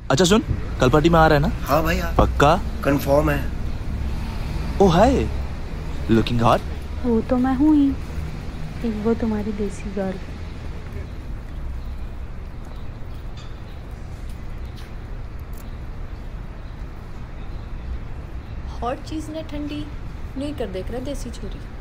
अच्छा सुन, कल पार्टी में आ रहा है ना? हाँ भाई हाँ। पक्का? कंफर्म है। Oh hi, looking hot. वो तो मैं हूँ ही, एक वो तुम्हारी देसी गर्ल। हॉट चीज़ ने ठंडी नहीं कर देख रहा देसी छोरी।